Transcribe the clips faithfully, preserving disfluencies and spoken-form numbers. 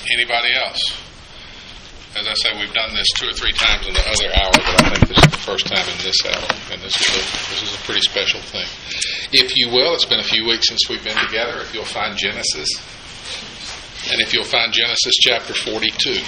Anybody else? As I say, we've done this two or three times in the other hour, but I think this is the first time in this hour, and this is a, this is a pretty special thing. If you will, it's been a few weeks since we've been together. If you'll find Genesis, and if you'll find Genesis chapter forty-two.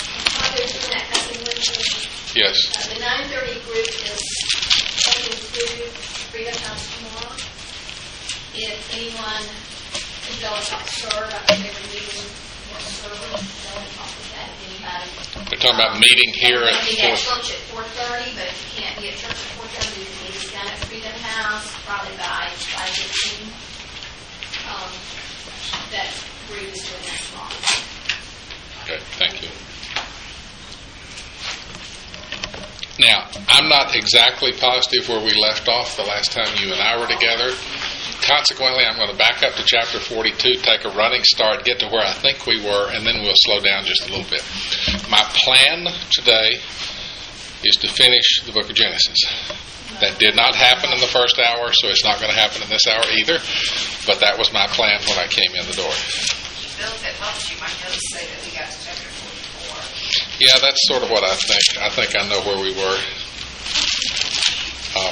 Yes. Uh, the nine thirty group is heading to Freedom House tomorrow. If anyone can go and talk to her about the favorite meeting or service, go and talk with that. If anybody. They're talking about meeting here at at church at four thirty, but if you can't be at church at four thirty, you can meet us down at Freedom House probably by five fifteen. Um, that group is doing that tomorrow. Okay, thank you. Now, I'm not exactly positive where we left off the last time you and I were together. Consequently, I'm going to back up to chapter forty-two, take a running start, get to where I think we were, and then we'll slow down just a little bit. My plan today is to finish the book of Genesis. That did not happen in the first hour, so it's not going to happen in this hour either. But that was my plan when I came in the door. Bill, if it helps you, might notice say that we got to chapter forty-four. Yeah, that's sort of what I think. I think I know where we were. Um,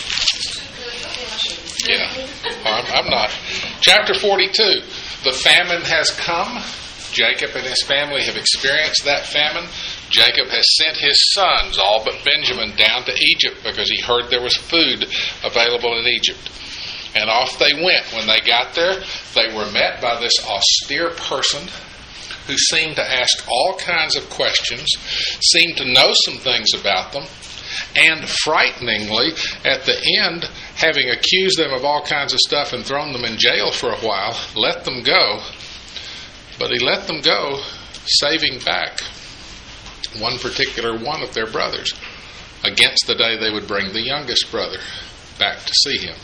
yeah, I'm, I'm not. Chapter forty-two. The famine has come. Jacob and his family have experienced that famine. Jacob has sent his sons, all but Benjamin, down to Egypt because he heard there was food available in Egypt. And off they went. When they got there, they were met by this austere person who seemed to ask all kinds of questions, seemed to know some things about them, and frighteningly, at the end, having accused them of all kinds of stuff and thrown them in jail for a while, let them go. But he let them go, saving back one particular one of their brothers, against the day they would bring the youngest brother back to see him.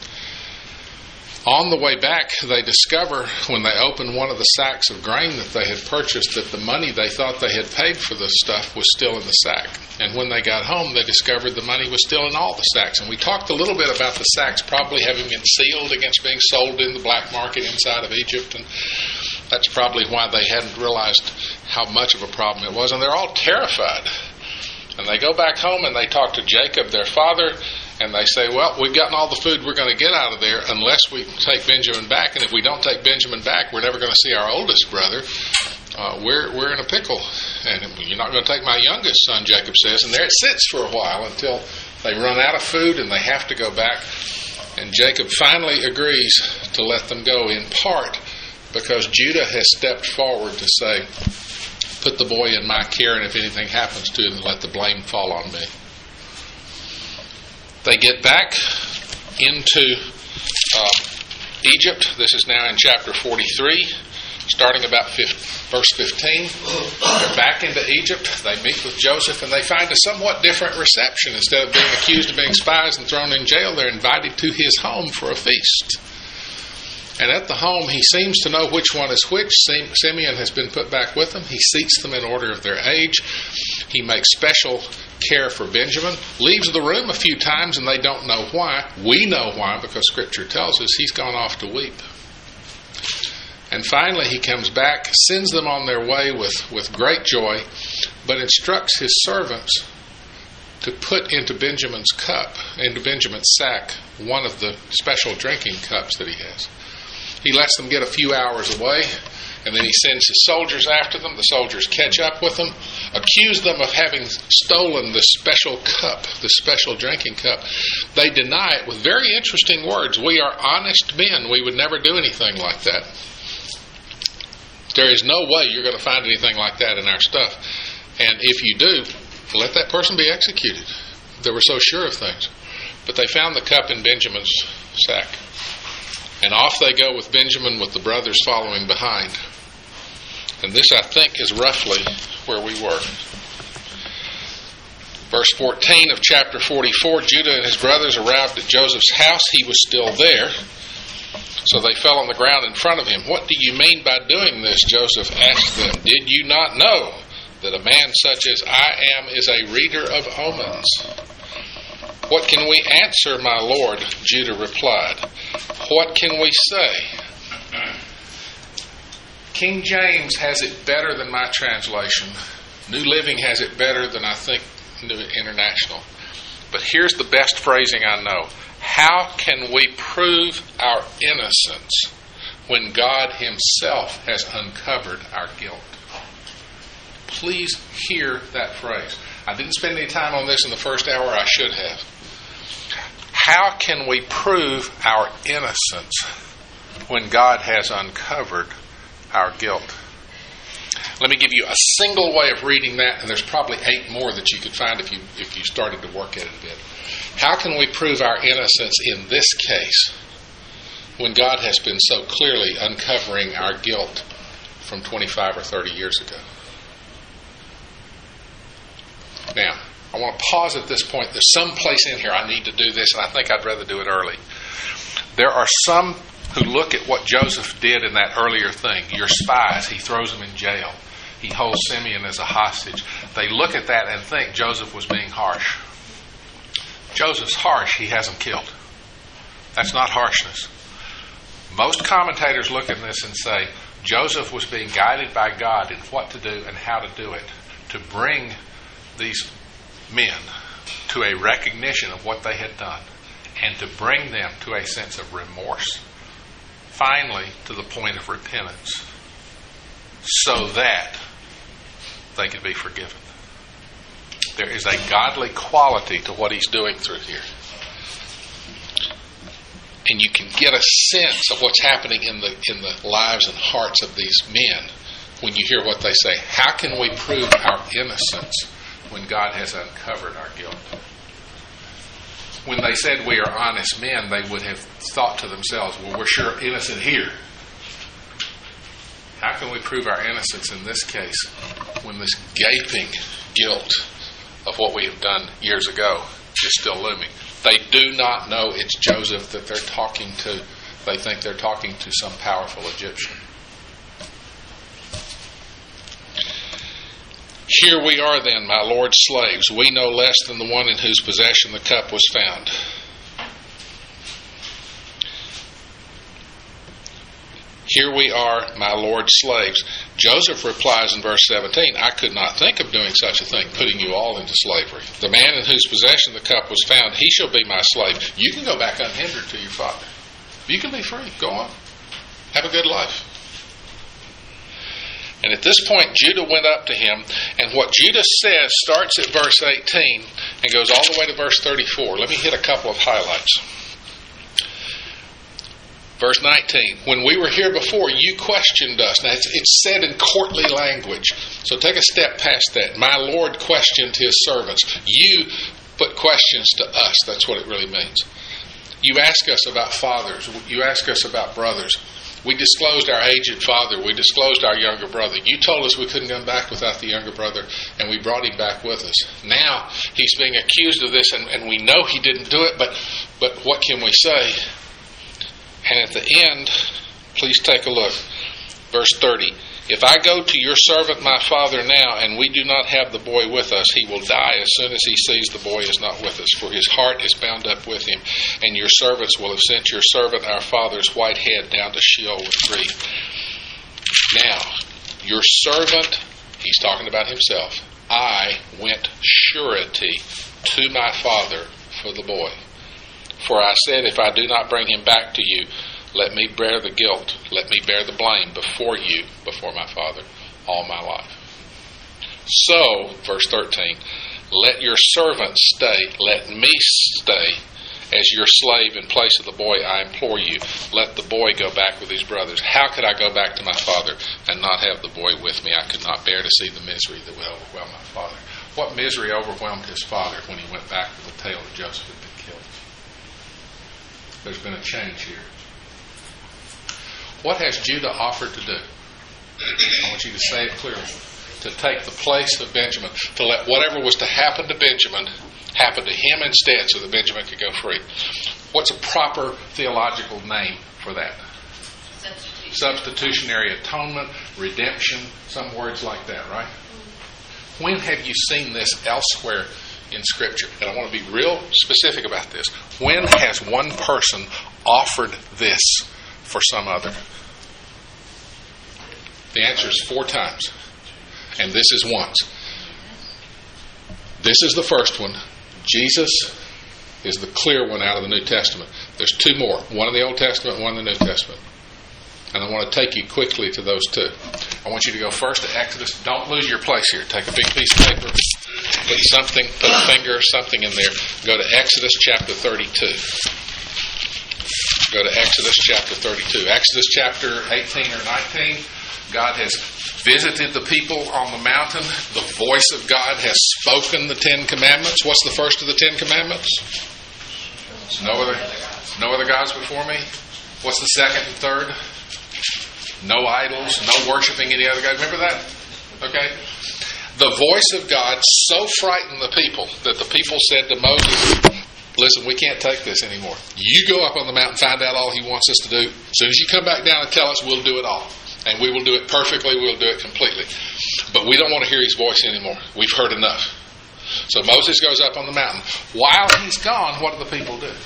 On the way back, they discover, when they open one of the sacks of grain that they had purchased, that the money they thought they had paid for the stuff was still in the sack. And when they got home, they discovered the money was still in all the sacks. And we talked a little bit about the sacks probably having been sealed against being sold in the black market inside of Egypt. And that's probably why they hadn't realized how much of a problem it was. And they're all terrified. And they go back home and they talk to Jacob, their father, and they say, well, we've gotten all the food we're going to get out of there unless we take Benjamin back. And if we don't take Benjamin back, we're never going to see our oldest brother. Uh, we're we're in a pickle. And you're not going to take my youngest son, Jacob says. And there it sits for a while until they run out of food and they have to go back. And Jacob finally agrees to let them go, in part because Judah has stepped forward to say, put the boy in my care, and if anything happens to him, let the blame fall on me. They get back into uh, Egypt. This is now in chapter forty-three, starting about verse fifteen. They're back into Egypt. They meet with Joseph, and they find a somewhat different reception. Instead of being accused of being spies and thrown in jail, they're invited to his home for a feast. And at the home, he seems to know which one is which. Simeon has been put back with them. He seats them in order of their age. He makes special care for Benjamin. Leaves the room a few times, and they don't know why. We know why, because Scripture tells us he's gone off to weep. And finally, he comes back, sends them on their way with, with great joy, but instructs his servants to put into Benjamin's cup, into Benjamin's sack, one of the special drinking cups that he has. He lets them get a few hours away, and then he sends his soldiers after them. The soldiers catch up with them, accuse them of having stolen the special cup, the special drinking cup. They deny it with very interesting words. We are honest men. We would never do anything like that. There is no way you're going to find anything like that in our stuff. And if you do, let that person be executed. They were so sure of things. But they found the cup in Benjamin's sack. And off they go with Benjamin, with the brothers following behind. And this, I think, is roughly where we were. Verse fourteen of chapter forty-four, Judah and his brothers arrived at Joseph's house. He was still there. So they fell on the ground in front of him. What do you mean by doing this? Joseph asked them. Did you not know that a man such as I am is a reader of omens? What can we answer, my lord? Judah replied. What can we say? King James has it better than my translation. New Living has it better than, I think, New International. But here's the best phrasing I know. How can we prove our innocence when God Himself has uncovered our guilt? Please hear that phrase. I didn't spend any time on this in the first hour. I should have. How can we prove our innocence when God has uncovered our guilt? Let me give you a single way of reading that, and there's probably eight more that you could find if you if you started to work at it a bit. How can we prove our innocence in this case when God has been so clearly uncovering our guilt from twenty-five or thirty years ago? Now, I want to pause at this point. There's some place in here I need to do this, and I think I'd rather do it early. There are some who look at what Joseph did in that earlier thing. Your spies, he throws them in jail. He holds Simeon as a hostage. They look at that and think Joseph was being harsh. Joseph's harsh. He has them killed. That's not harshness. Most commentators look at this and say Joseph was being guided by God in what to do and how to do it, to bring these men to a recognition of what they had done and to bring them to a sense of remorse, finally to the point of repentance, so that they could be forgiven. There is a godly quality to what he's doing through here. And you can get a sense of what's happening in the in the lives and hearts of these men when you hear what they say. How can we prove our innocence when God has uncovered our guilt? When they said we are honest men, they would have thought to themselves, well, we're sure innocent here. How can we prove our innocence in this case when this gaping guilt of what we have done years ago is still looming? They do not know it's Joseph that they're talking to. They think they're talking to some powerful Egyptian. Here we are then, my Lord's slaves. We no less than the one in whose possession the cup was found. Here we are, my Lord's slaves. Joseph replies in verse seventeen, I could not think of doing such a thing, putting you all into slavery. The man in whose possession the cup was found, he shall be my slave. You can go back unhindered to your father. You can be free. Go on. Have a good life. And at this point, Judah went up to him, and what Judah says starts at verse eighteen and goes all the way to verse thirty-four. Let me hit a couple of highlights. Verse nineteen, when we were here before, you questioned us. Now, it's, it's said in courtly language, so take a step past that. My Lord questioned his servants. You put questions to us. That's what it really means. You ask us about fathers. You ask us about brothers. We disclosed our aged father. We disclosed our younger brother. You told us we couldn't come back without the younger brother, and we brought him back with us. Now he's being accused of this, and, and we know he didn't do it, but but what can we say? And at the end, please take a look. Verse thirty. If I go to your servant my father now, and we do not have the boy with us, he will die as soon as he sees the boy is not with us, for his heart is bound up with him. And your servants will have sent your servant our father's white head down to Sheol with grief. Now, your servant, he's talking about himself, I went surety to my father for the boy. For I said, if I do not bring him back to you, let me bear the guilt, let me bear the blame before you, before my father, all my life. So, verse thirteen, let your servant stay, let me stay as your slave in place of the boy, I implore you. Let the boy go back with his brothers. How could I go back to my father and not have the boy with me? I could not bear to see the misery that would overwhelm my father. What misery overwhelmed his father when he went back with the tale that Joseph had been killed? There's been a change here. What has Judah offered to do? I want you to say it clearly. To take the place of Benjamin. To let whatever was to happen to Benjamin happen to him instead so that Benjamin could go free. What's a proper theological name for that? Substitution. Substitutionary atonement, redemption, some words like that, right? When have you seen this elsewhere in Scripture? And I want to be real specific about this. When has one person offered this for some other? The answer is four times. And this is once. This is the first one. Jesus is the clear one out of the New Testament. There's two more. One in the Old Testament, one in the New Testament. And I want to take you quickly to those two. I want you to go first to Exodus. Don't lose your place here. Take a big piece of paper. Put something, put a finger or something in there. Go to Exodus chapter thirty-two. Go to Exodus chapter thirty-two. Exodus chapter eighteen or nineteen. God has visited the people on the mountain. The voice of God has spoken the Ten Commandments. What's the first of the Ten Commandments? No other, no other gods before me. What's the second and third? No idols, no worshiping any other gods. Remember that? Okay. The voice of God so frightened the people that the people said to Moses, listen, we can't take this anymore. You go up on the mountain, find out all he wants us to do. As soon as you come back down and tell us, we'll do it all. And we will do it perfectly, we'll do it completely. But we don't want to hear his voice anymore. We've heard enough. So Moses goes up on the mountain. While he's gone, what do the people do?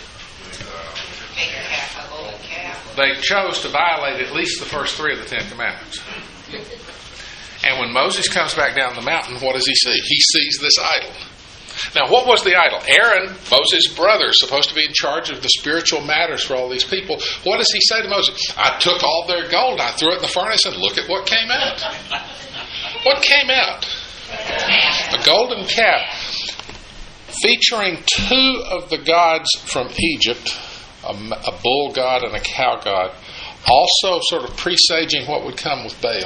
They chose to violate at least the first three of the Ten Commandments. And when Moses comes back down the mountain, what does he see? He sees this idol. Now, what was the idol? Aaron, Moses' brother, supposed to be in charge of the spiritual matters for all these people. What does he say to Moses? I took all their gold, I threw it in the furnace, and look at what came out. What came out? A golden calf featuring two of the gods from Egypt, a, a bull god and a cow god, also sort of presaging what would come with Baal.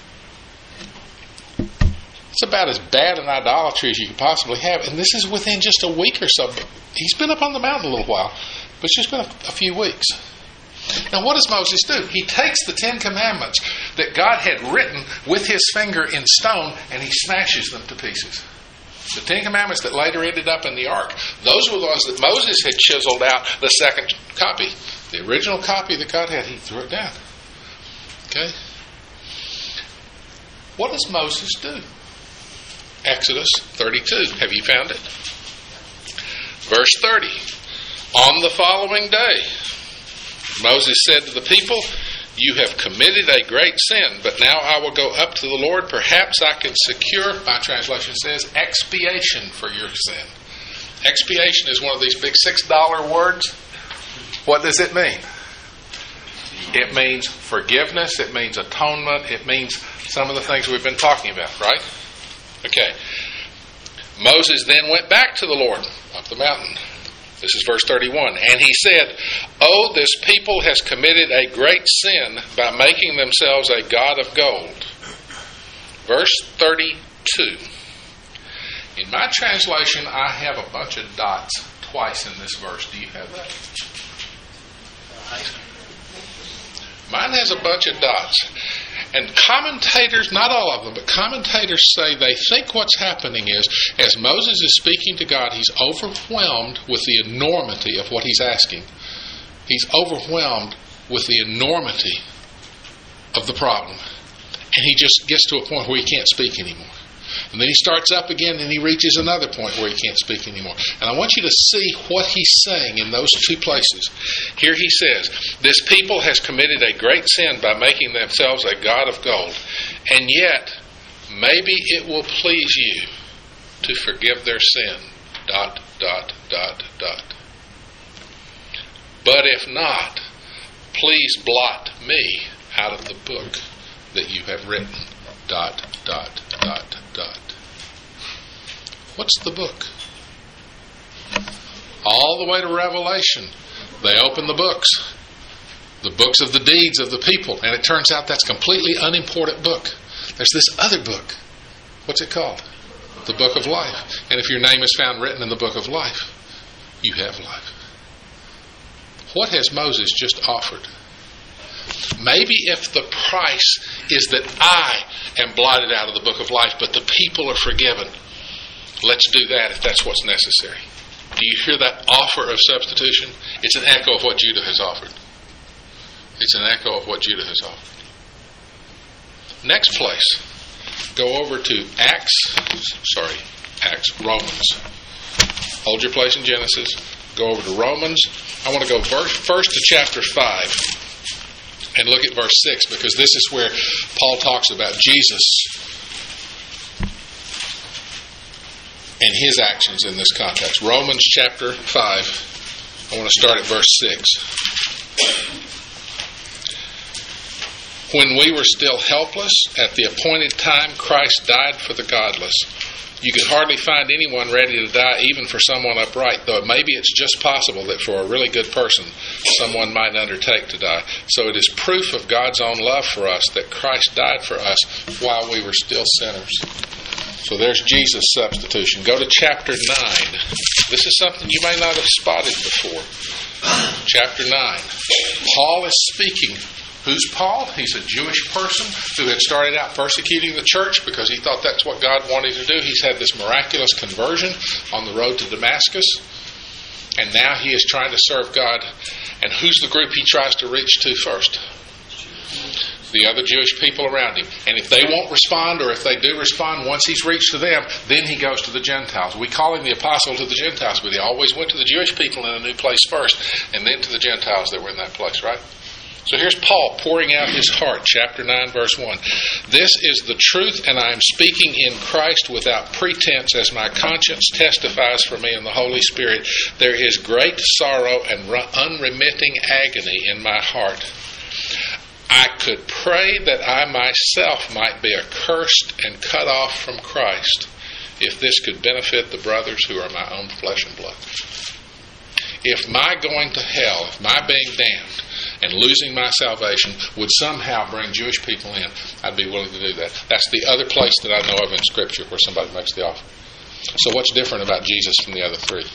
It's about as bad an idolatry as you could possibly have. And this is within just a week or so. He's been up on the mountain a little while, but it's just been a, a few weeks. Now, what does Moses do? He takes the Ten Commandments that God had written with his finger in stone, and he smashes them to pieces. The Ten Commandments that later ended up in the ark, those were the ones that Moses had chiseled out the second copy. The original copy that God had, he threw it down. Okay? What does Moses do? Exodus thirty-two. Have you found it? Verse thirty. On the following day, Moses said to the people, you have committed a great sin, but now I will go up to the Lord. Perhaps I can secure, my translation says, expiation for your sin. Expiation is one of these big six dollar words. What does it mean? It means forgiveness. It means atonement. It means some of the things we've been talking about, right? Okay. Moses then went back to the Lord up the mountain. This is verse thirty-one. And he said, oh, this people has committed a great sin by making themselves a god of gold. Verse thirty-two. In my translation, I have a bunch of dots twice in this verse. Do you have that? Mine has a bunch of dots. And commentators, not all of them, but commentators say they think what's happening is, as Moses is speaking to God, he's overwhelmed with the enormity of what he's asking. He's overwhelmed with the enormity of the problem. And he just gets to a point where he can't speak anymore. And then he starts up again and he reaches another point where he can't speak anymore. And I want you to see what he's saying in those two places. Here he says, this people has committed a great sin by making themselves a god of gold. And yet, maybe it will please you to forgive their sin. Dot, dot, dot, dot. But if not, please blot me out of the book that you have written. Dot, dot, dot, dot. What's the book? All the way to Revelation, they open the books. The books of the deeds of the people. And it turns out that's a completely unimportant book. There's this other book. What's it called? The Book of Life. And if your name is found written in the Book of Life, you have life. What has Moses just offered? Maybe if the price is that I am blotted out of the book of life, but the people are forgiven, let's do that if that's what's necessary. Do you hear that offer of substitution? It's an echo of what Judah has offered. It's an echo of what Judah has offered. Next place, go over to Acts, sorry, Acts, Romans. Hold your place in Genesis. Go over to Romans. I want to go first to chapter five. And look at verse six, because this is where Paul talks about Jesus and his actions in this context. Romans chapter five, I want to start at verse six. When we were still helpless, at the appointed time, Christ died for the godless. You could hardly find anyone ready to die, even for someone upright, though maybe it's just possible that for a really good person, someone might undertake to die. So it is proof of God's own love for us that Christ died for us while we were still sinners. So there's Jesus' substitution. Go to chapter nine. This is something you may not have spotted before. Chapter nine. Paul is speaking. Who's Paul? He's a Jewish person who had started out persecuting the church because he thought that's what God wanted to do. He's had this miraculous conversion on the road to Damascus. And now he is trying to serve God. And who's the group he tries to reach to first? The other Jewish people around him. And if they won't respond, or if they do respond, once he's reached to them, then he goes to the Gentiles. We call him the apostle to the Gentiles, but he always went to the Jewish people in a new place first, and then to the Gentiles that were in that place, right? So here's Paul pouring out his heart, chapter nine, verse one. This is the truth, and I am speaking in Christ without pretense, as my conscience testifies for me in the Holy Spirit. There is great sorrow and unremitting agony in my heart. I could pray that I myself might be accursed and cut off from Christ, if this could benefit the brothers who are my own flesh and blood. If my going to hell, if my being damned and losing my salvation would somehow bring Jewish people in, I'd be willing to do that. That's the other place that I know of in Scripture where somebody makes the offer. So what's different about Jesus from the other three?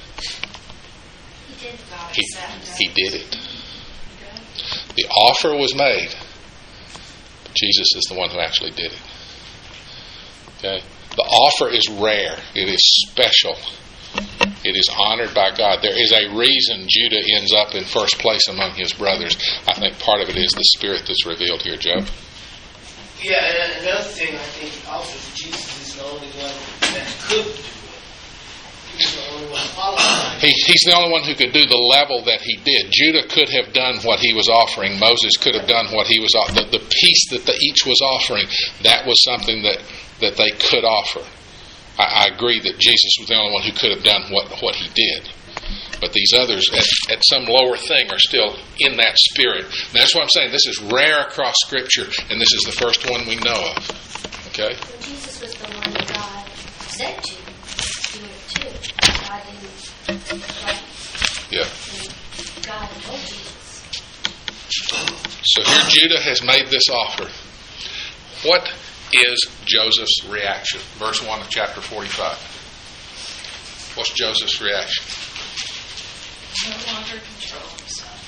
He did. He, he did it. The offer was made, but Jesus is the one who actually did it. Okay? The offer is rare. It is special. It is honored by God. There is a reason Judah ends up in first place among his brothers. I think part of it is the Spirit that's revealed here, Joe. Yeah, and another thing I think also is Jesus is the only one that could do it. He's the only one qualified. He, he's the only one who could do the level that he did. Judah could have done what he was offering. Moses could have done what he was offering. The, the piece that the, each was offering, that was something that, that they could offer. I, I agree that Jesus was the only one who could have done what, what he did. But these others, at, at some lower thing, are still in that spirit. And that's what I'm saying. This is rare across Scripture, and this is the first one we know of. Okay? So Jesus was the one that God said to do it too. God didn't, right? Yeah. And God told Jesus. So here Judah has made this offer. What is Joseph's reaction? Verse one of chapter forty-five. What's Joseph's reaction? No longer control himself.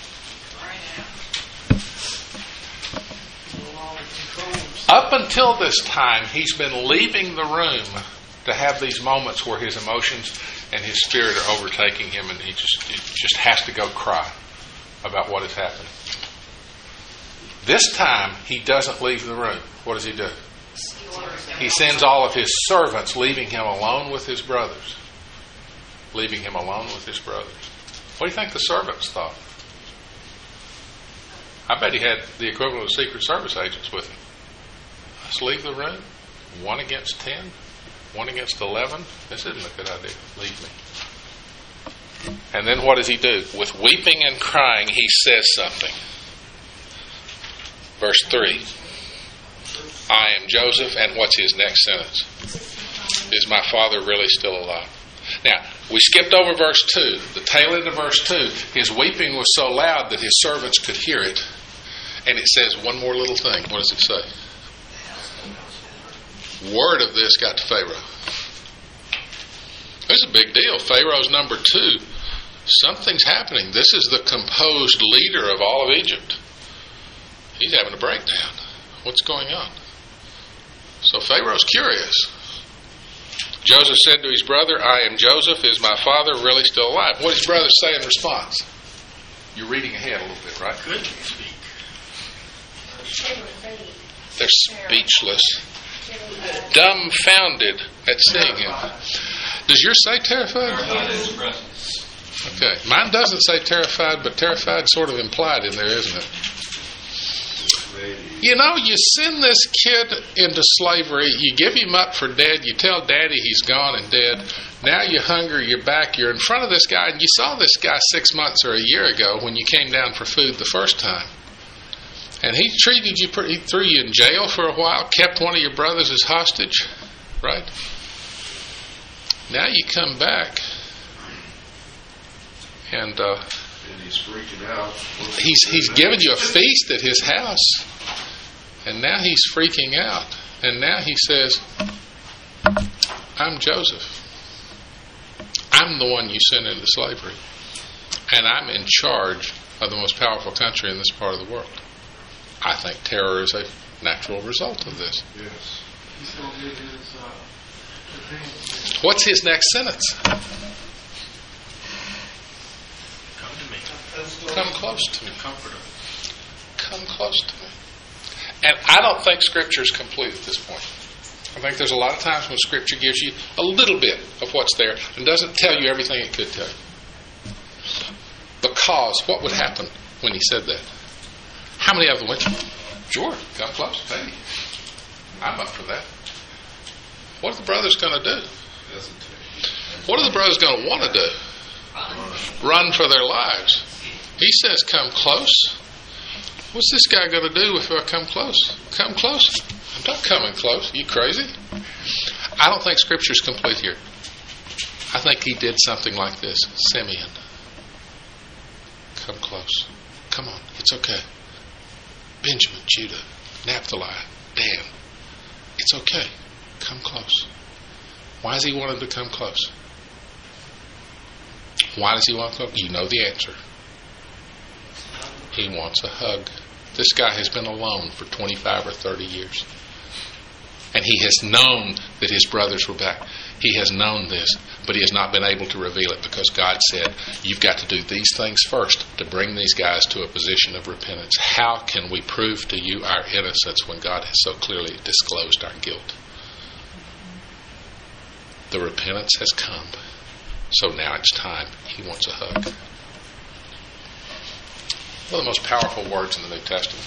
Right now. No longer control himself. Up until this time, he's been leaving the room to have these moments where his emotions and his spirit are overtaking him, and he just, he just has to go cry about what has happened. This time, he doesn't leave the room. What does he do? He sends all of his servants, leaving him alone with his brothers. Leaving him alone with his brothers. What do you think the servants thought? I bet he had the equivalent of Secret Service agents with him. Let's leave the room. One against ten. One against eleven. This isn't a good idea. Leave me. And then what does he do? With weeping and crying, he says something. Verse three. I am Joseph, and what's his next sentence? Is my father really still alive? Now, we skipped over verse two. The tail end of verse two, his weeping was so loud that his servants could hear it. And it says one more little thing. What does it say? Word of this got to Pharaoh. This is a big deal. Pharaoh's number two. Something's happening. This is the composed leader of all of Egypt. He's having a breakdown. What's going on? So Pharaoh's curious. Joseph said to his brother, I am Joseph. Is my father really still alive? What did his brother say in response? You're reading ahead a little bit, right? Couldn't speak. They're speechless. Dumbfounded at seeing him. Does yours say terrified? Okay. Mine doesn't say terrified, but terrified sort of implied in there, isn't it? You know, you send this kid into slavery, you give him up for dead, you tell daddy he's gone and dead. Now you're hungry, you're back, you're in front of this guy, and you saw this guy six months or a year ago when you came down for food the first time. And he treated you, he threw you in jail for a while, kept one of your brothers as hostage, right? Now you come back, and uh, and he's freaking out. He's he's given you a feast at his house, and now he's freaking out. And now he says, "I'm Joseph. I'm the one you sent into slavery, and I'm in charge of the most powerful country in this part of the world." I think terror is a natural result of this. Yes. He's going to get his, uh, revenge. What's his next sentence? Come to me. Come close to me. Comforter. Come close to me. And I don't think Scripture is complete at this point. I think there's a lot of times when Scripture gives you a little bit of what's there and doesn't tell you everything it could tell you. Because what would happen when he said that? How many of them went, sure, come close, baby. I'm up for that. What are the brothers going to do? What are the brothers going to want to do? Run for their lives. He says, come close. What's this guy going to do if I come close? Come close? I'm not coming close. Are you crazy? I don't think Scripture's complete here. I think he did something like this. Simeon, come close. Come on, it's okay. Benjamin, Judah, Naphtali, Dan, it's okay. Come close. Why does he want him to come close? Why does he want to come? You know the answer. He wants a hug. This guy has been alone for twenty-five or thirty years. And he has known that his brothers were back. He has known this, but he has not been able to reveal it because God said, you've got to do these things first to bring these guys to a position of repentance. How can we prove to you our innocence when God has so clearly disclosed our guilt? The repentance has come. So now it's time. He wants a hug. One of the most powerful words in the New Testament.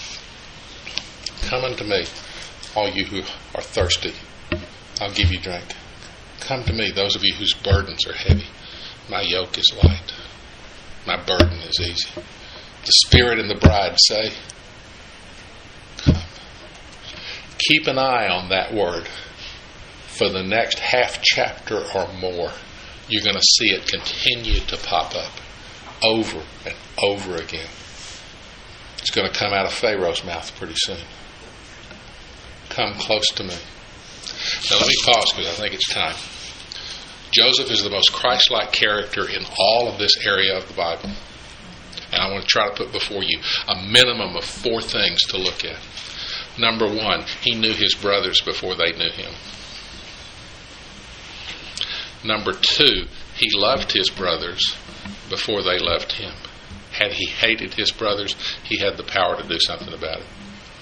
Come unto me, all you who are thirsty. I'll give you drink. Come to me, those of you whose burdens are heavy. My yoke is light. My burden is easy. The Spirit and the bride say, come. Keep an eye on that word. For the next half chapter or more, you're going to see it continue to pop up over and over again. It's going to come out of Pharaoh's mouth pretty soon. Come close to me. Now let me pause because I think it's time. Joseph is the most Christ-like character in all of this area of the Bible. And I want to try to put before you a minimum of four things to look at. Number one, he knew his brothers before they knew him. Number two, he loved his brothers before they loved him. Had he hated his brothers, he had the power to do something about it.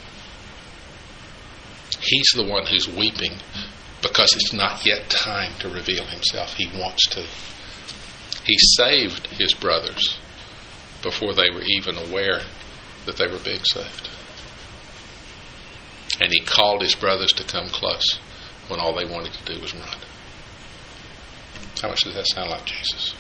He's the one who's weeping because it's not yet time to reveal himself. He wants to. He saved his brothers before they were even aware that they were being saved. And he called his brothers to come close when all they wanted to do was run. How much does that sound like Jesus?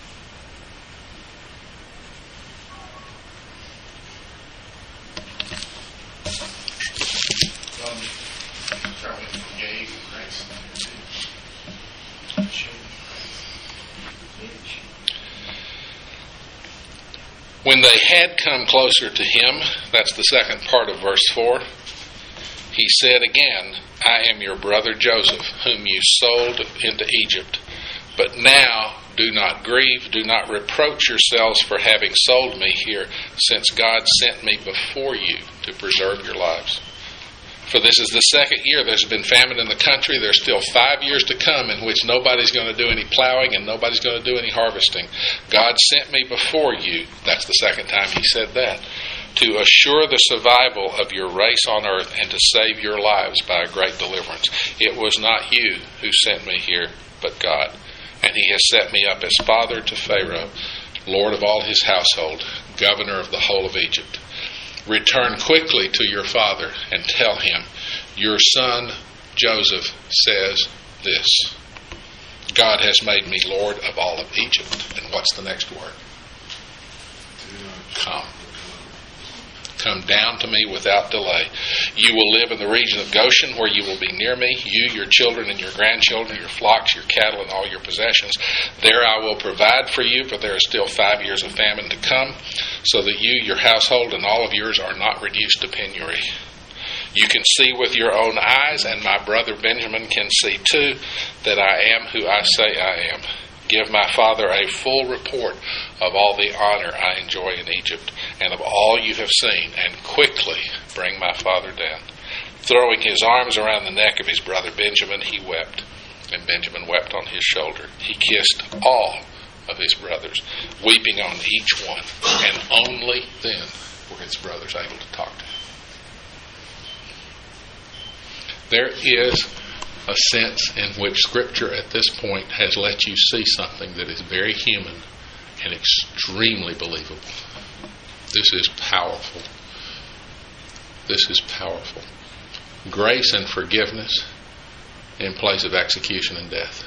When they had come closer to him, that's the second part of verse four, he said again, I am your brother Joseph, whom you sold into Egypt. But now do not grieve, do not reproach yourselves for having sold me here, since God sent me before you to preserve your lives. For this is the second year there's been famine in the country. There's still five years to come in which nobody's going to do any plowing and nobody's going to do any harvesting. God sent me before you, that's the second time he said that, to assure the survival of your race on earth and to save your lives by a great deliverance. It was not you who sent me here, but God. And he has set me up as father to Pharaoh, lord of all his household, governor of the whole of Egypt. Return quickly to your father and tell him, your son Joseph says this, God has made me Lord of all of Egypt. And what's the next word? Come. Come down to me without delay. You will live in the region of Goshen, where you will be near me, you, your children, and your grandchildren, your flocks, your cattle, and all your possessions. There I will provide for you, for there is still five years of famine to come, so that you, your household, and all of yours are not reduced to penury. You can see with your own eyes, and my brother Benjamin can see too, that I am who I say I am. Give my father a full report of all the honor I enjoy in Egypt, and of all you have seen, and quickly bring my father down. Throwing his arms around the neck of his brother Benjamin, he wept, and Benjamin wept on his shoulder. He kissed all of his brothers, weeping on each one, and only then were his brothers able to talk to him. There is a sense in which Scripture at this point has let you see something that is very human and extremely believable. This is powerful. This is powerful. Grace and forgiveness in place of execution and death.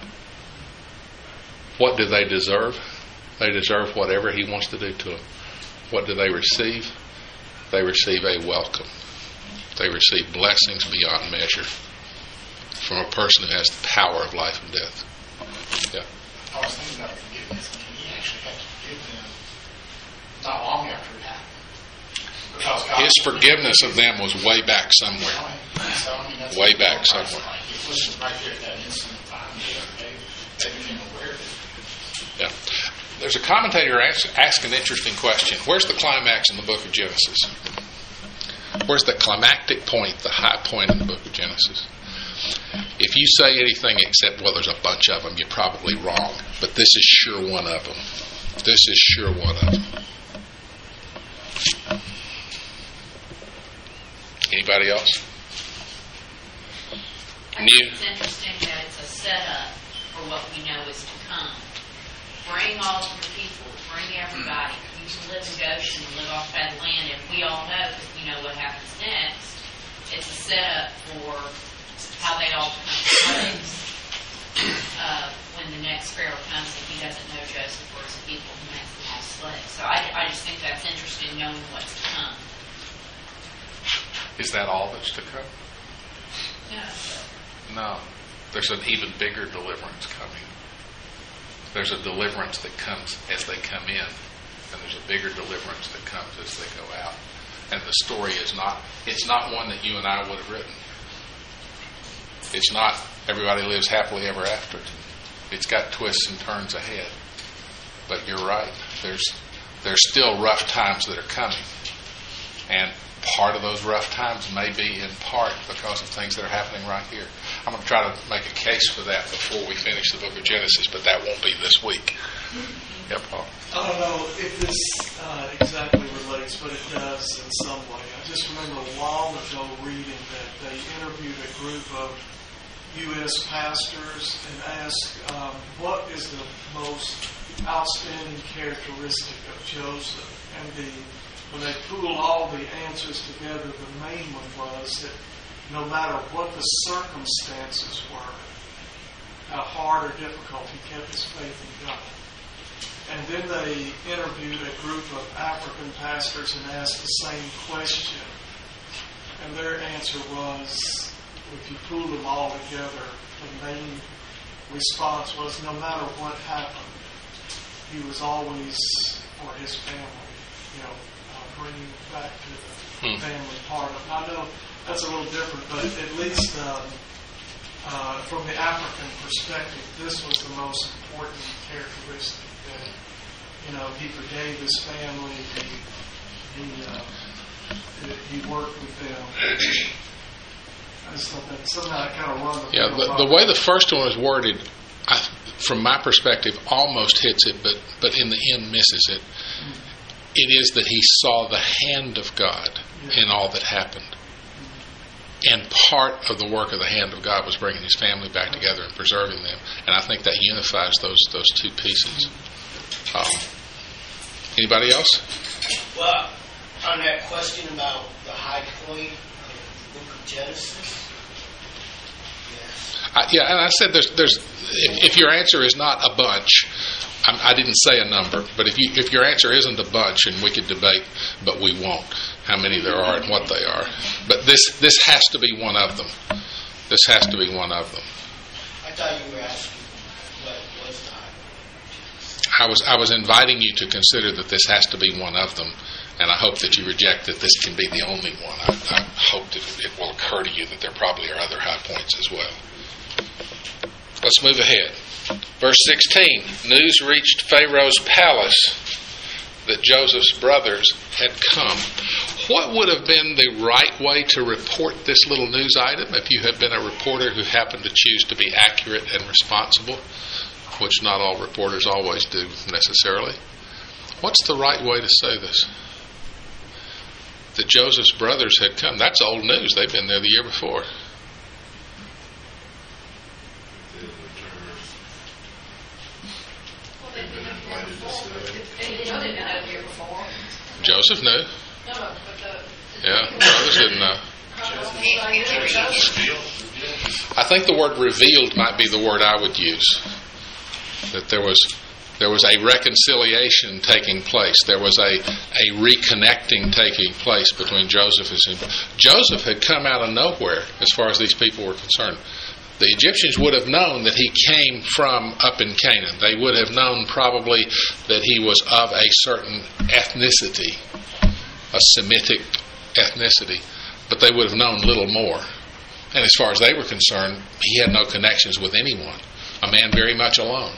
What do they deserve? They deserve whatever he wants to do to them. What do they receive? They receive a welcome. They receive blessings beyond measure from a person who has the power of life and death. Yeah. I was thinking about forgiveness. I mean, he actually had to forgive them not long after it happened. Because God His forgiveness of them was way back somewhere. So, I mean, that's Way back somewhere. Like it was right there at that instant of time. They, they became aware of it. Yeah. There's a commentator ask, ask an interesting question. Where's the climax in the book of Genesis? Where's the climactic point, the high point in the book of Genesis? If you say anything except, well, there's a bunch of them, you're probably wrong. But this is sure one of them. This is sure one of them. Anybody else? I New? think it's interesting that it's a setup for what we know is to come. Bring all of your people, bring everybody. You can live in Goshen and live off that land, and we all know, because we know what happens next. It's a setup for how they all come to place. Uh, when the next Pharaoh comes and he doesn't know Joseph or his people, he makes them all slaves. So I, I just think that's interesting, knowing what's to come. Is that all that's to come? Yeah. No. There's an even bigger deliverance coming. There's a deliverance that comes as they come in, and there's a bigger deliverance that comes as they go out. And the story is not, it's not one that you and I would have written. It's not everybody lives happily ever after. It's got twists and turns ahead. But you're right. There's there's still rough times that are coming. And part of those rough times may be in part because of things that are happening right here. I'm going to try to make a case for that before we finish the book of Genesis, but that won't be this week. Yeah, Paul. I don't know if this uh, exactly relates, but it does in some way. I just remember a while ago reading that they interviewed a group of U S pastors and asked, um, what is the most outstanding characteristic of Joseph? And the when they pooled all the answers together, the main one was that no matter what the circumstances were, how hard or difficult, he kept his faith in God. And then they interviewed a group of African pastors and asked the same question. And their answer was, if you pool them all together, the main response was no matter what happened, he was always for his family, you know, uh, bringing back to the hmm. family part of it. I know that's a little different, but at least um, uh, from the African perspective, this was the most important characteristic. That, you know, he forgave his family, he, he, uh, he worked with them. I just thought that somehow it kind of run the Yeah, the, the way the first one is worded, I, from my perspective, almost hits it, but, but in the end misses it. Mm-hmm. It is that he saw the hand of God yeah. in all that happened. Mm-hmm. And part of the work of the hand of God was bringing his family back mm-hmm. together and preserving them. And I think that unifies those those two pieces. Mm-hmm. Um, anybody else? Well, On that question about the high point of the book of Genesis, yes. I, yeah, and I said there's, there's if, if your answer is not a bunch, I'm, I didn't say a number, but if you if your answer isn't a bunch, and we could debate, but we won't, how many there are and what they are. But this this has to be one of them. This has to be one of them. I thought you were asking what was the high point. I was I was inviting you to consider that this has to be one of them, and I hope that you reject that this can be the only one. I, I hope that it will occur to you that there probably are other high points as well. Let's move ahead. Verse sixteen, news reached Pharaoh's palace that Joseph's brothers had come. What would have been the right way to report this little news item if you had been a reporter who happened to choose to be accurate and responsible, which not all reporters always do necessarily? What's the right way to say this? That Joseph's brothers had come. That's old news. They've been there the year before. Joseph knew. Yeah, brothers didn't know. I think the word revealed might be the word I would use. That there was there was a reconciliation taking place. There was a, a reconnecting taking place between Joseph and him. Joseph had come out of nowhere as far as these people were concerned. The Egyptians would have known that he came from up in Canaan. They would have known probably that he was of a certain ethnicity, a Semitic ethnicity, but they would have known little more. And as far as they were concerned, he had no connections with anyone, a man very much alone.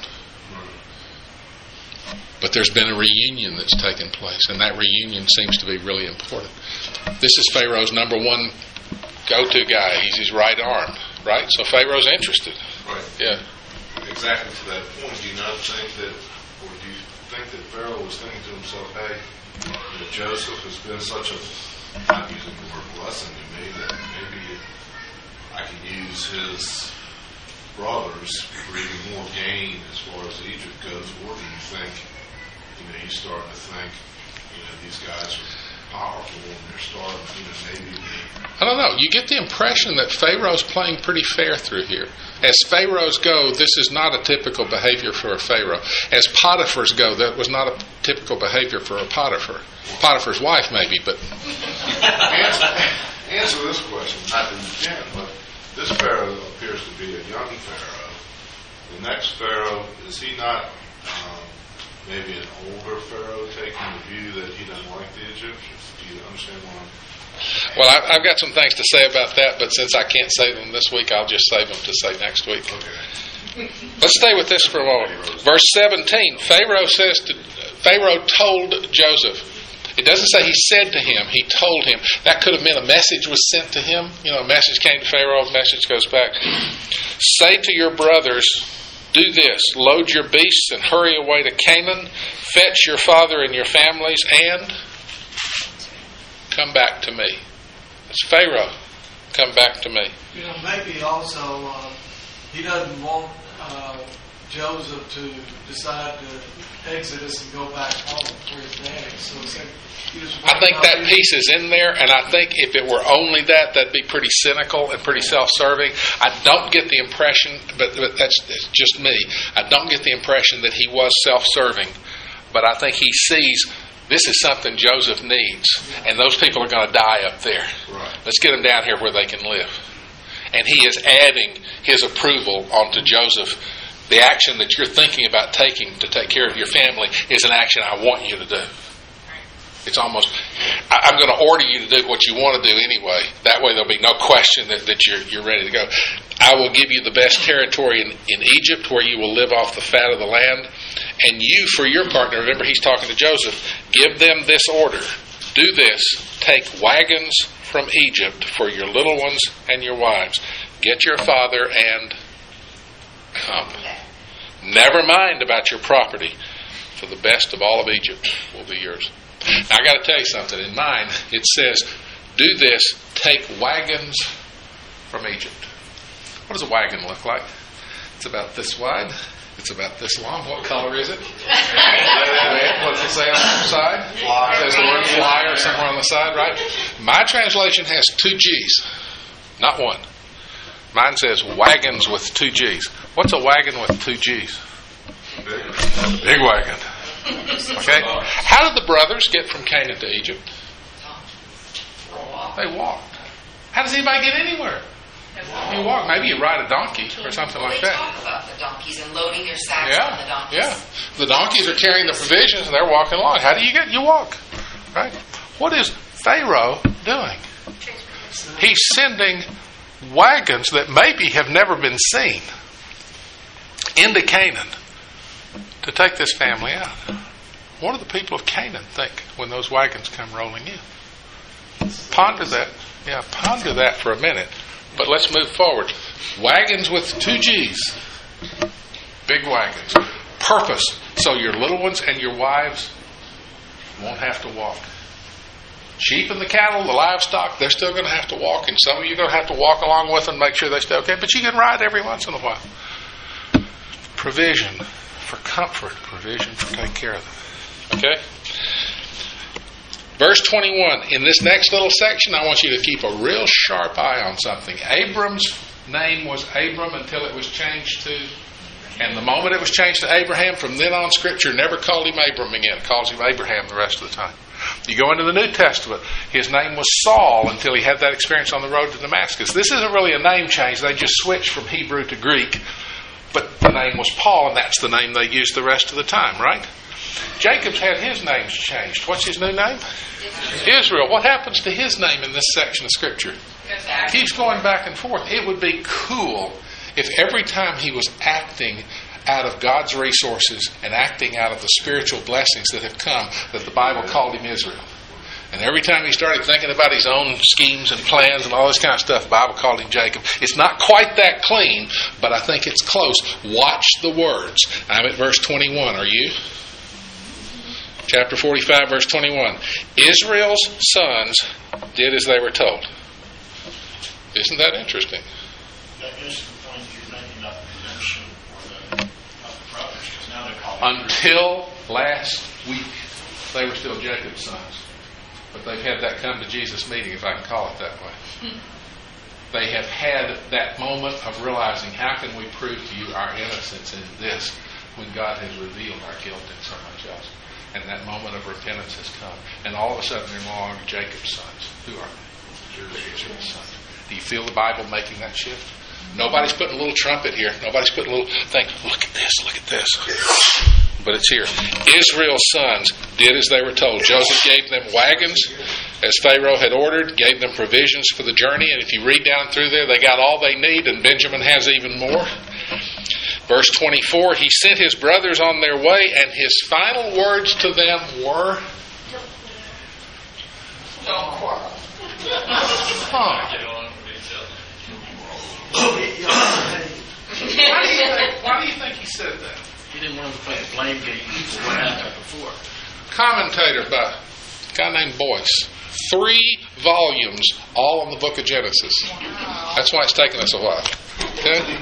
But there's been a reunion that's taken place, and that reunion seems to be really important. This is Pharaoh's number one go-to guy. He's his right arm. Right? So Pharaoh's interested. Right. Yeah. Exactly to that point. Do you not think that, or do you think that Pharaoh was thinking to himself, hey, that Joseph has been such a, I'm using the word blessing to me, that maybe I can use his brothers for even more gain as far as Egypt goes? Or do you think, you know, he's starting to think, you know, these guys are powerful and they're starting, you know, maybe I don't know. You get the impression that Pharaoh's playing pretty fair through here. As Pharaohs go, this is not a typical behavior for a Pharaoh. As Potiphar's go, that was not a typical behavior for a Potiphar. Potiphar's wife, maybe, but answer, answer this question, not that you can, but this Pharaoh appears to be a young Pharaoh. The next Pharaoh, is he not um, maybe an older Pharaoh taking the view that he doesn't like the Egyptians? Do you understand what I'm well, I've got some things to say about that, but since I can't say them this week, I'll just save them to say next week. Okay. Let's stay with this for a moment. Verse seventeen, Pharaoh says to, Pharaoh told Joseph. It doesn't say he said to him, he told him. That could have meant a message was sent to him. You know, a message came to Pharaoh, a message goes back. Say to your brothers, do this, load your beasts and hurry away to Canaan, fetch your father and your families, and come back to me. It's Pharaoh. Come back to me. You know, maybe also uh, he doesn't want uh, Joseph to decide to exodus and go back home for his daddy. So it's like he was I think that piece is in there, and I think if it were only that, that'd be pretty cynical and pretty self-serving. I don't get the impression, but, but that's, that's just me, I don't get the impression that he was self-serving, but I think he sees this is something Joseph needs, and those people are going to die up there. Right. Let's get them down here where they can live. And he is adding his approval onto Joseph. The action that you're thinking about taking to take care of your family is an action I want you to do. It's almost, I, I'm going to order you to do what you want to do anyway. That way there'll be no question that, that you're, you're ready to go. I will give you the best territory in, in Egypt where you will live off the fat of the land. And you, for your partner, remember he's talking to Joseph, give them this order. Do this. Take wagons from Egypt for your little ones and your wives. Get your father and come. Never mind about your property, for the best of all of Egypt will be yours. Now, I got to tell you something. In mine, it says, do this, take wagons from Egypt. What does a wagon look like? It's about this wide. It's about this long. What color is it? Red. What's it say on the side? Fly. There's the word flyer somewhere on the side, right? My translation has two G's, not one. Mine says wagons with two G's. What's a wagon with two G's? A big wagon. Okay? How did the brothers get from Canaan to Egypt? They walked. How does anybody get anywhere? You walk. Maybe you ride a donkey or something Well, like they that. talk about the donkeys and loading their sacks Yeah, on the donkeys. yeah. The donkeys are carrying the provisions and they're walking along. How do you get? You walk, right? What is Pharaoh doing? He's sending wagons that maybe have never been seen into Canaan to take this family out. What do the people of Canaan think when those wagons come rolling in? Ponder that. Yeah, ponder that for a minute. But let's move forward. Wagons with two G's. Big wagons. Purpose. So your little ones and your wives won't have to walk. Sheep and the cattle, the livestock, they're still going to have to walk. And some of you are going to have to walk along with them, make sure they stay okay. But you can ride every once in a while. Provision for comfort. Provision for taking care of them. Okay? Verse twenty-one, in this next little section, I want you to keep a real sharp eye on something. Abram's name was Abram until it was changed to, and the moment it was changed to Abraham, from then on, Scripture never called him Abram again. It calls him Abraham the rest of the time. You go into the New Testament, his name was Saul until he had that experience on the road to Damascus. This isn't really a name change. They just switched from Hebrew to Greek, but the name was Paul, and that's the name they used the rest of the time, right? Jacob's had his names changed. What's his new name? Israel. Israel. What happens to his name in this section of Scripture? He's going back and forth. It would be cool if every time he was acting out of God's resources and acting out of the spiritual blessings that have come, that the Bible called him Israel. And every time he started thinking about his own schemes and plans and all this kind of stuff, the Bible called him Jacob. It's not quite that clean, but I think it's close. Watch the words. I'm at verse twenty-one. Are you? Chapter forty-five, verse twenty-one. Israel's sons did as they were told. Isn't that interesting? That is the point you're making about the redemption or the, of the brothers, because now they're called. Until last week, they were still Jacob's sons. But they've had that come to Jesus meeting, if I can call it that way. Hmm. They have had that moment of realizing, how can we prove to you our innocence in this when God has revealed our guilt in so much else? And that moment of repentance has come. And all of a sudden, they're no longer Jacob's sons. Who are they? They're Israel's sons. Do you feel the Bible making that shift? Nobody's putting a little trumpet here. Nobody's putting a little thing. Look at this. Look at this. But it's here. Israel's sons did as they were told. Joseph gave them wagons as Pharaoh had ordered, gave them provisions for the journey. And if you read down through there, they got all they need, and Benjamin has even more. Verse twenty-four, he sent his brothers on their way, and his final words to them were, Don't quarrel. huh. Why do you think, why do you think he said that? He didn't want to play the blame game for what happened before. Commentator by a guy named Boyce. Three volumes, all on the book of Genesis. That's why it's taken us a while. Okay?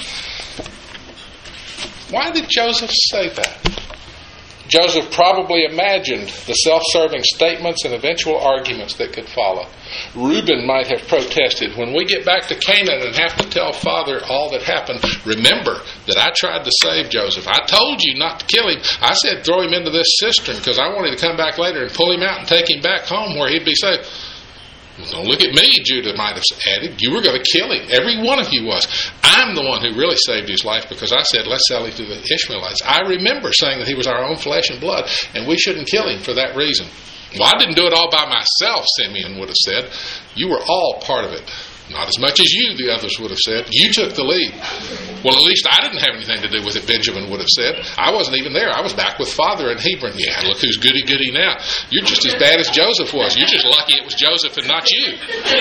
Why did Joseph say that? Joseph probably imagined the self-serving statements and eventual arguments that could follow. Reuben might have protested, when we get back to Canaan and have to tell Father all that happened, remember that I tried to save Joseph. I told you not to kill him. I said throw him into this cistern because I wanted to come back later and pull him out and take him back home where he'd be safe. Well, don't look at me, Judah might have added. You were going to kill him. Every one of you was. I'm the one who really saved his life because I said, let's sell him to the Ishmaelites. I remember saying that he was our own flesh and blood, and we shouldn't kill him for that reason. Well, I didn't do it all by myself, Simeon would have said. You were all part of it. Not as much as you, the others would have said. You took the lead. Well, at least I didn't have anything to do with it, Benjamin would have said. I wasn't even there. I was back with Father in Hebron. Yeah, look who's goody-goody now. You're just as bad as Joseph was. You're just lucky it was Joseph and not you.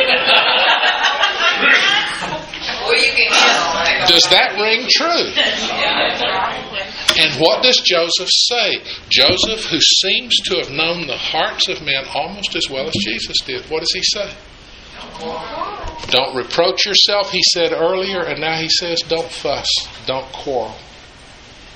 Well, you can handle it. Does that ring true? And what does Joseph say? Joseph, who seems to have known the hearts of men almost as well as Jesus did, what does he say? Don't reproach yourself, he said earlier, and now he says, don't fuss, don't quarrel.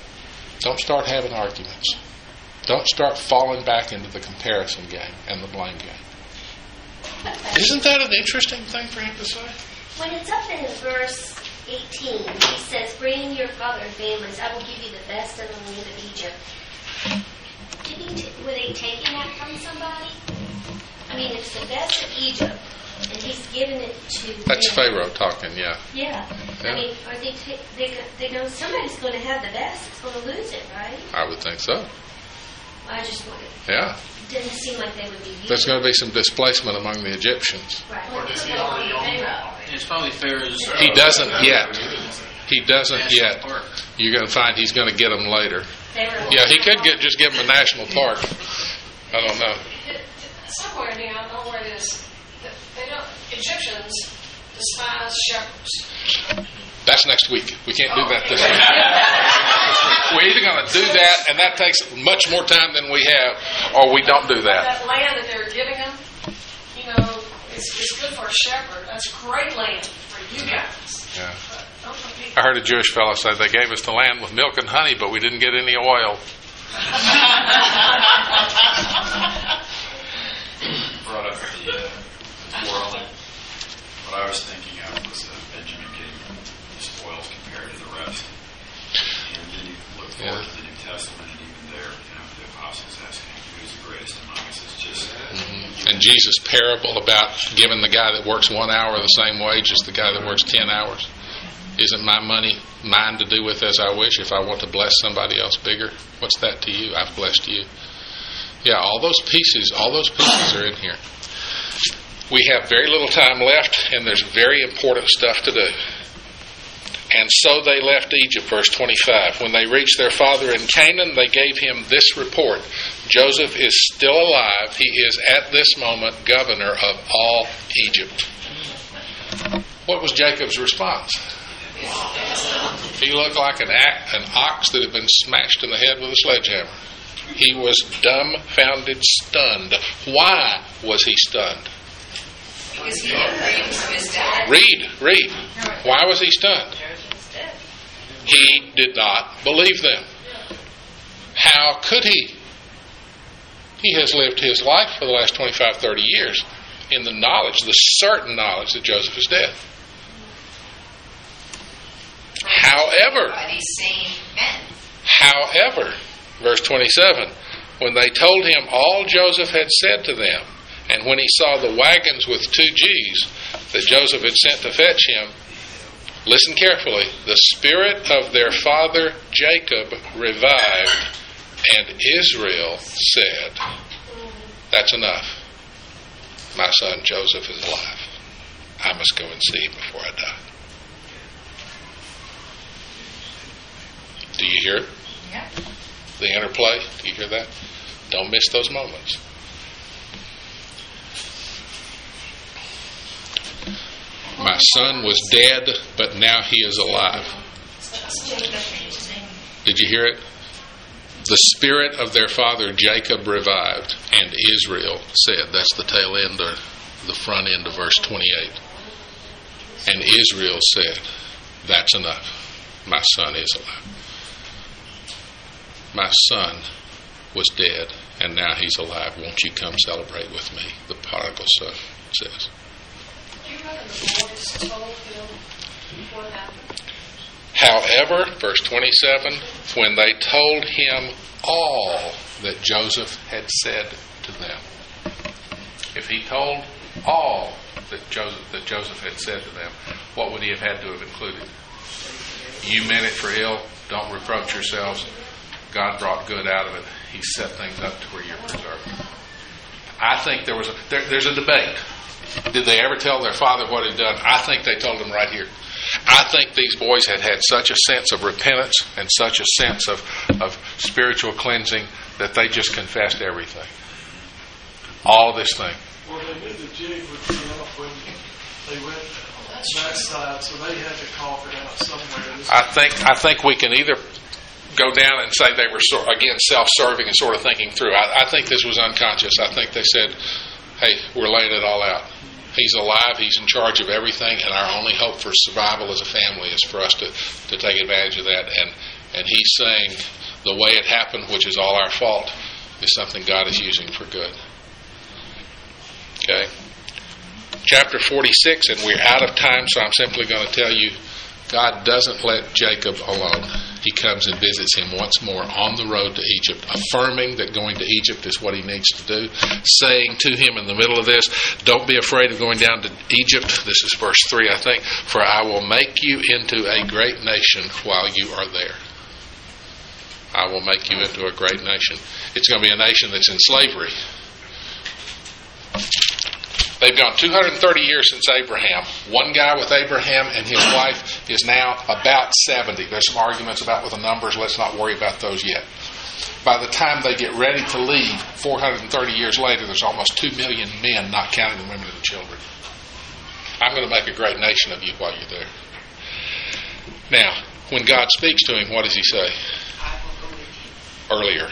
Don't start having arguments. Don't start falling back into the comparison game and the blame game. Isn't that an interesting thing for him to say? When it's up in verse eighteen, he says, bring your father and families, I will give you the best of the land of Egypt. Did he t- were they taking that from somebody? I mean, it's the best of Egypt, and he's giving it to That's them. Pharaoh talking, yeah. Yeah. Yeah. I mean, are they, ta- they, go- they know somebody's going to have the best, it's going to lose it, right? I would think so. I just wondered. Yeah. Didn't seem like they would be using There's going to be some displacement among the Egyptians. Right. Or does he already own that? It's probably Pharaoh's. He doesn't yet. He doesn't national yet. park. You're going to find he's going to get them later. They were Yeah, he could get just give them a national park. I don't know. Somewhere in here, I don't know where it is. They don't. Egyptians despise shepherds. That's next week. We can't do that this week. We're either going to do that, and that takes much more time than we have, or we don't do that. That land that they're giving them, you know, it's, it's good for a shepherd. That's great land for you guys. Yeah. But don't compete. I heard a Jewish fellow say they gave us the land with milk and honey, but we didn't get any oil. Brought up the uh, twirling. What I was thinking of was uh, Benjamin getting the spoils compared to the rest. And then you look forward Yeah. to the New Testament, and even there, you know, the apostles asking who's the greatest among us. It's just. Mm-hmm. And Jesus' parable about giving the guy that works one hour the same wage as the guy that works ten hours. Isn't my money mine to do with as I wish? If I want to bless somebody else bigger, what's that to you? I've blessed you. Yeah, all those pieces, all those pieces are in here. We have very little time left, and there's very important stuff to do. And so they left Egypt, verse twenty-five. When they reached their father in Canaan, they gave him this report. Joseph is still alive. He is at this moment governor of all Egypt. What was Jacob's response? He looked like an, act, an ox that had been smashed in the head with a sledgehammer. He was dumbfounded, stunned. Why was he stunned? Because he didn't read from his dad. Read, read. Why was he stunned? He did not believe them. How could he? He has lived his life for the last twenty-five, thirty years in the knowledge, the certain knowledge that Joseph is dead. However, By these same men. However, verse twenty-seven, when they told him all Joseph had said to them, and when he saw the wagons with two G's that Joseph had sent to fetch him, listen carefully, the spirit of their father Jacob revived, and Israel said, that's enough. My son Joseph is alive. I must go and see him before I die. Do you hear it? Yeah. The interplay? Do you hear that? Don't miss those moments. My son was dead, but now he is alive. Did you hear it? The spirit of their father Jacob revived, and Israel said, that's the tail end or the front end of verse twenty-eight. And Israel said, that's enough. My son is alive. My son was dead, and now he's alive. Won't you come celebrate with me? The prodigal son says. Do you reckon the Lord is told him what happened? However, verse twenty-seven, when they told him all that Joseph had said to them. If he told all that Joseph, that Joseph had said to them, what would he have had to have included? You meant it for ill. Don't reproach yourselves. God brought good out of it. He set things up to where you're preserved. I think there was a, there, there's a debate. Did they ever tell their father what he'd done? I think they told him right here. I think these boys had had such a sense of repentance and such a sense of, of spiritual cleansing that they just confessed everything. All this thing. Well, they knew the jig would be up when they went that side, so they had to cough it out somewhere. I think I think we can either go down and say they were, sort, again, self-serving and sort of thinking through. I, I think this was unconscious. I think they said, hey, we're laying it all out. He's alive. He's in charge of everything, and our only hope for survival as a family is for us to, to take advantage of that. And, and he's saying, the way it happened, which is all our fault, is something God is using for good. Okay? Chapter forty-six, and we're out of time, so I'm simply going to tell you, God doesn't let Jacob alone. He comes and visits him once more on the road to Egypt, affirming that going to Egypt is what he needs to do, saying to him in the middle of this, don't be afraid of going down to Egypt. This is verse three, I think. For I will make you into a great nation while you are there. I will make you into a great nation. It's going to be a nation that's in slavery. They've gone two hundred thirty years since Abraham. One guy with Abraham and his wife is now about seventy. There's some arguments about with the numbers. Let's not worry about those yet. By the time they get ready to leave, four hundred thirty years later, there's almost two million men, not counting the women and the children. I'm going to make a great nation of you while you're there. Now, when God speaks to him, what does he say? I will go with you. Earlier.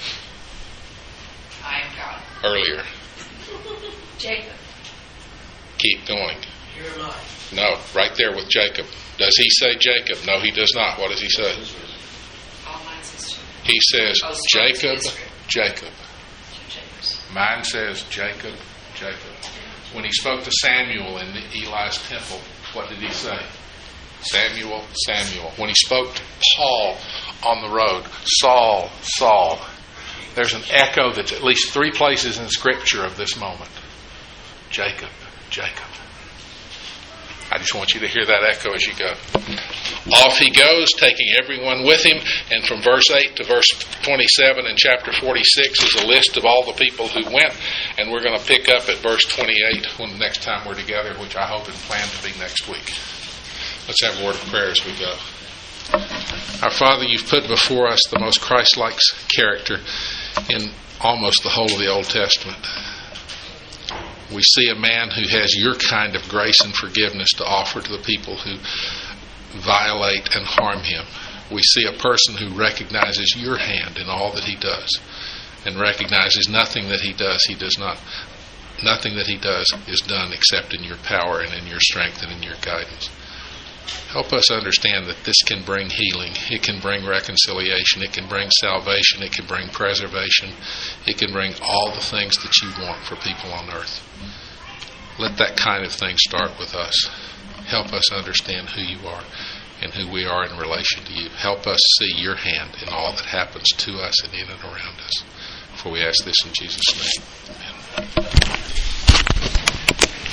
I am God. Earlier. Jacob. Keep going. Here am I. No, right there with Jacob. Does he say Jacob? No, he does not. What does he say? All mine says He says Oh, sorry, Jacob, Israel. Jacob. Jacob's. Mine says Jacob, Jacob. When he spoke to Samuel in Eli's temple, what did he say? Samuel, Samuel. When he spoke to Paul on the road, Saul, Saul. There's an echo that's at least three places in Scripture of this moment. Jacob, Jacob. I just want you to hear that echo as you go. Off he goes, taking everyone with him. And from verse eight to verse twenty-seven in chapter forty-six is a list of all the people who went. And we're going to pick up at verse twenty-eight when the next time we're together, which I hope and plan to be next week. Let's have a word of prayer as we go. Our Father, you've put before us the most Christ-like character in almost the whole of the Old Testament. We see a man who has your kind of grace and forgiveness to offer to the people who violate and harm him. We see a person who recognizes your hand in all that he does and recognizes nothing that he does, he does not, nothing that he does is done except in your power and in your strength and in your guidance. Help us understand that this can bring healing. It can bring reconciliation. It can bring salvation. It can bring preservation. It can bring all the things that you want for people on earth. Let that kind of thing start with us. Help us understand who you are and who we are in relation to you. Help us see your hand in all that happens to us and in and around us. For we ask this in Jesus' name. Amen.